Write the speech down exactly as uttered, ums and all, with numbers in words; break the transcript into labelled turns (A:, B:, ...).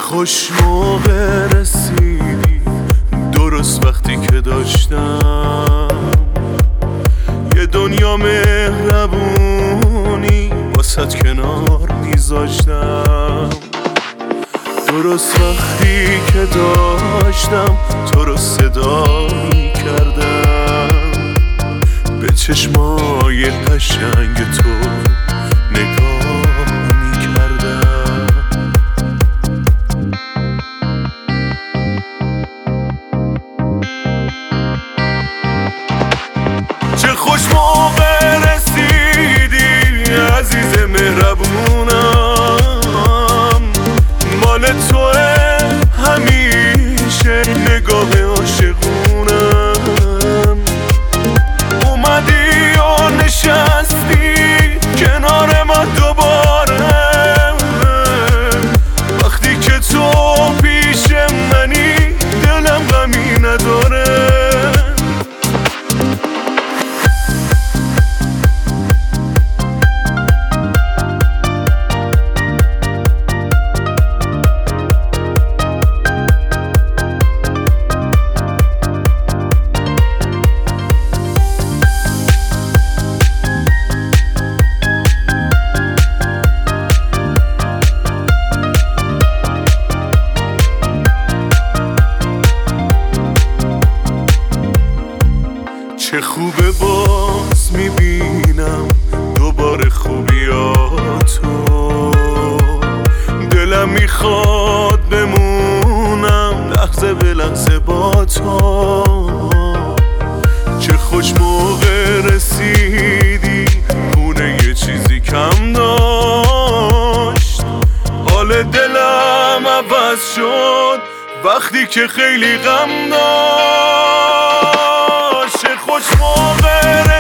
A: خوش موقع رسیدی، درست وقتی که داشتم یه دنیا مهربونی واسط کنار میذاشتم. درست وقتی که داشتم تو رو صدا میکردم، به چشمای قشنگ تو نگاه میکردم. چه خوش موقع رسیدی عزیز مهربونم، مال توه همیشه نگاه عاشقونم. اومدی و نشستی کنار من دوباره، وقتی که تو پیش منی دلم غمی نداره. چه خوبه باز میبینم دوباره خوبیاتو، دلم میخواد بمونم لحظه به لحظه با تو. چه خوش موقع رسیدی خونه یه چیزی کم داشت، حال دلم عوض شد وقتی که خیلی غم داشت. خوش موقع